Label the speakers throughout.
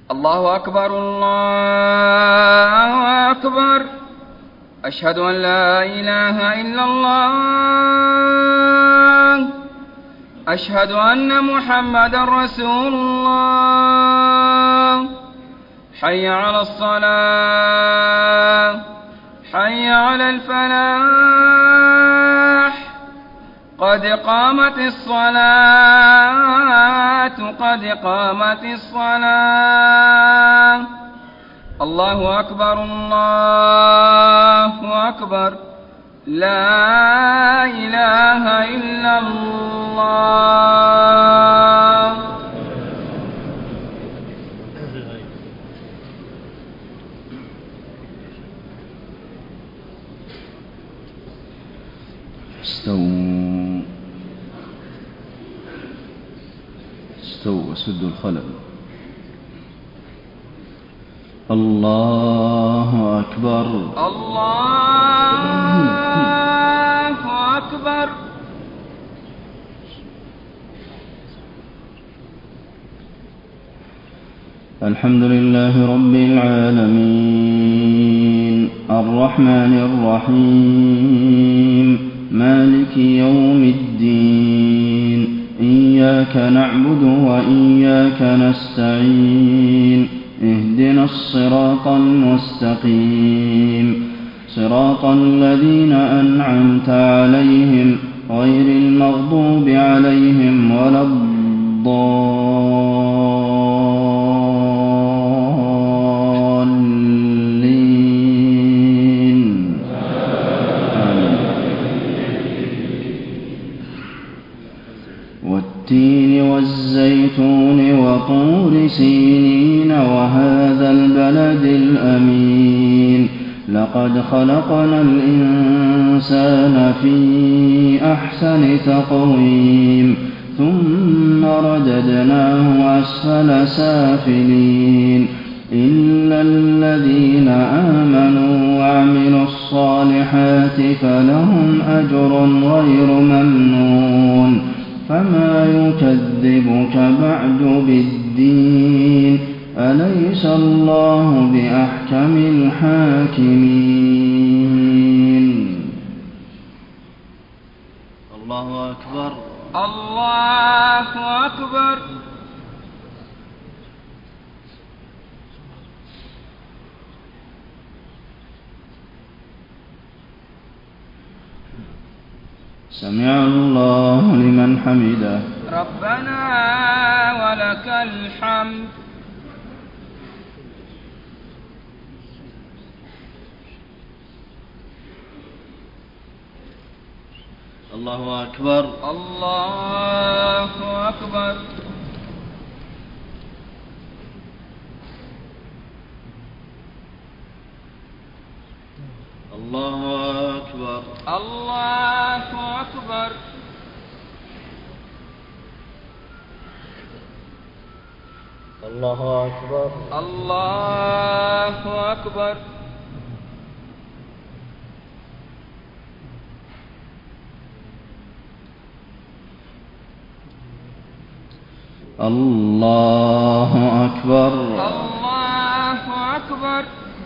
Speaker 1: الله أكبر الله أكبر. أشهد أن لا إله إلا الله. أشهد أن محمدا رسول الله. حي على الصلاة، حي على الفلاح، قد قامت الصلاة، قد قامت الصلاة. الله أكبر الله أكبر. لا إله إلا الله.
Speaker 2: استووا استووا وسدوا الخلل. الله أكبر
Speaker 1: الله أكبر.
Speaker 2: الحمد لله رب العالمين الرحمن الرحيم مالك يوم الدين. إياك نعبد وإياك نستعين. اهدنا الصراط المستقيم، صراط الذين أنعمت عليهم غير المغضوب عليهم ولا الضالين. والتين والزيتون وطور سينين وهذا البلد الأمين. لقد خلقنا الإنسان في أحسن تقويم ثم رددناه أسفل سافلين إلا الذين آمنوا وعملوا الصالحات فلهم أجر غير ممنون. فما يكذبك بعد بالدين؟ أليس الله بأحكم الحاكمين؟ الله أكبر
Speaker 1: الله أكبر.
Speaker 2: سمع الله لمن حمده.
Speaker 1: ربنا ولك الحمد.
Speaker 2: الله أكبر
Speaker 1: الله أكبر.
Speaker 2: الله أكبر
Speaker 1: الله أكبر.
Speaker 2: الله أكبر
Speaker 1: الله أكبر.
Speaker 2: الله أكبر
Speaker 1: الله أكبر.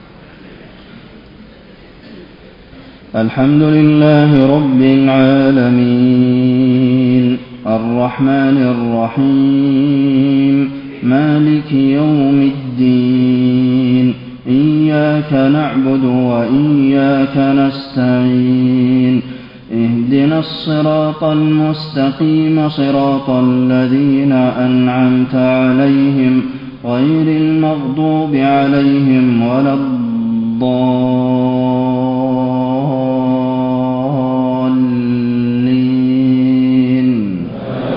Speaker 2: الحمد لله رب العالمين الرحمن الرحيم مالك يوم الدين. إياك نعبد وإياك نستعين. اهدنا الصراط المستقيم، صراط الذين أنعمت عليهم غير المغضوب عليهم ولا الضالين.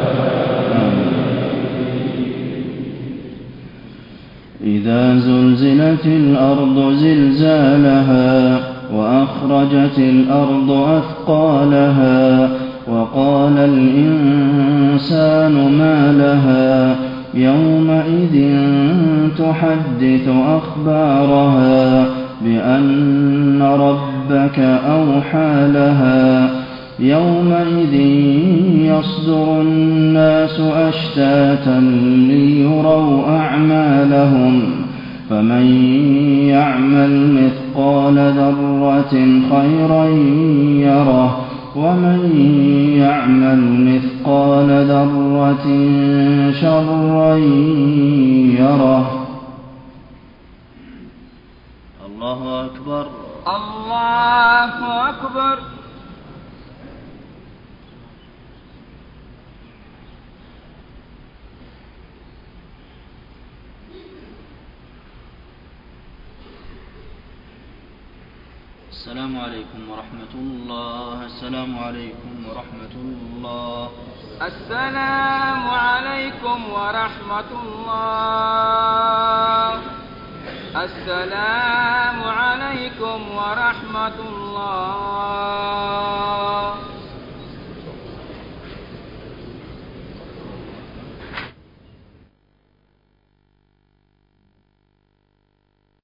Speaker 2: إذا زلزلت الأرض زلزالها وأخرجت الأرض أثقالها وقال الإنسان ما لها يومئذ تحدث أخبارها بأن ربك أوحى لها يومئذ يصدر الناس أشتاتا ليروا أعمالهم فمن يعمل مثقال ذرة خيرا يره ومن يعمل مثقال ذرة شرا يره. الله أكبر.
Speaker 1: الله أكبر.
Speaker 2: السلام عليكم ورحمة الله. السلام عليكم ورحمة الله.
Speaker 1: السلام عليكم ورحمة الله. السلام عليكم ورحمة الله.